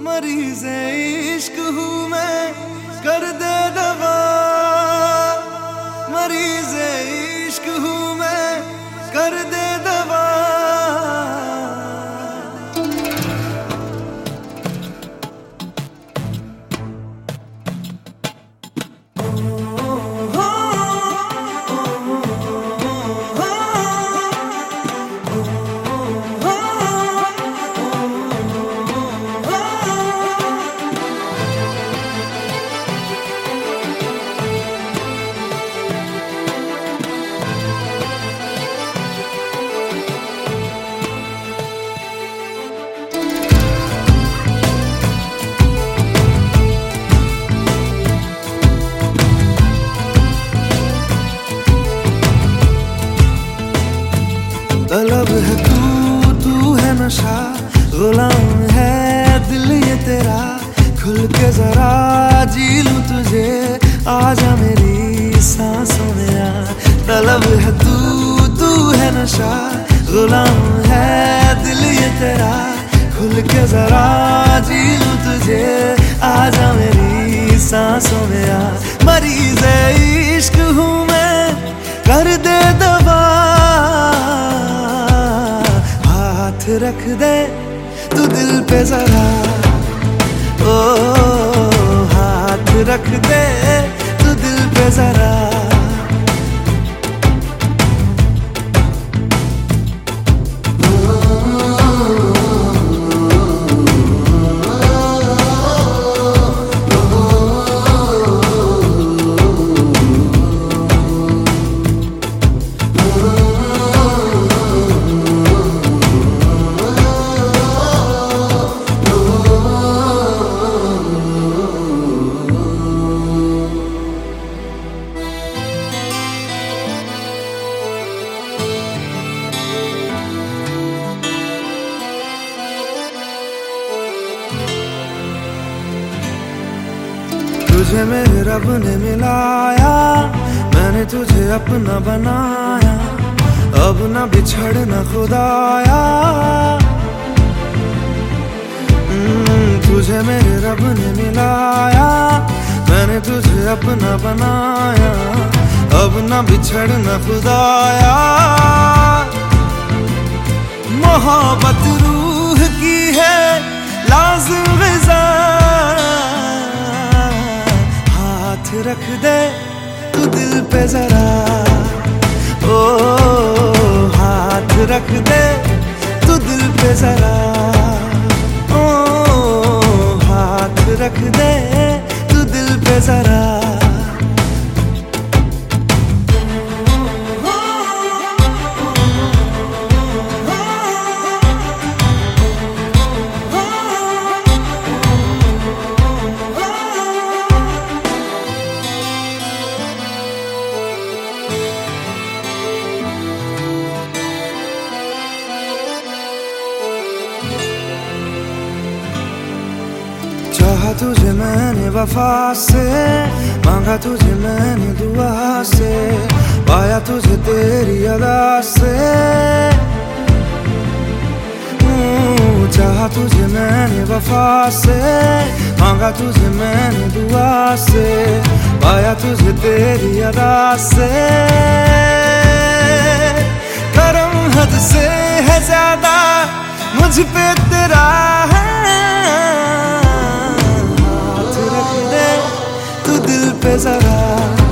मरीज़े इश्क हूँ मैं, कर दे दवा। मरीज़े इश्क हूँ मैं, कर दे दवा। तलब है तू है नशा, गुलाम है दिल ये तेरा। खुल के जरा जी लूं तुझे, आजा मेरी सांसों में आ। तलब है तू है नशा, गुलाम है दिल ये तेरा। खुल के जरा जी लूं तुझे, आजा मेरी सांसों में आ। मरीज़े इश्क हूँ मैं, कर दे दवा। हाथ रख दे तू दिल पे जरा, ओ हाथ रख दे तू दिल पे जरा। तुझे मेरे रब ने मिलाया, मैंने तुझे अपना बनाया। अब ना बिछड़ना खुदाया, तुझे मेरे रब ने मिलाया। मैंने तुझे अपना बनाया, अब ना बिछड़ना खुदाया। मोहब्बत रूह की है लाज़िम ग़िज़ा। रख दे तू दिल पे जरा, ओ हाथ रख दे तू दिल पे जरा। ओ हाथ रख दे तू दिल पे जरा। चाहा तुझे मैंने वफा से, मांगा तुझे मैंने दुआ से। पाया तुझे तेरी अदा से, चाहा तुझे मैंने वफा से। मांगा तुझे मैंने दुआ से, पाया तुझे तेरी अदा से। करम हद से है ज्यादा मुझ पे तेरा है। दिल पे जरा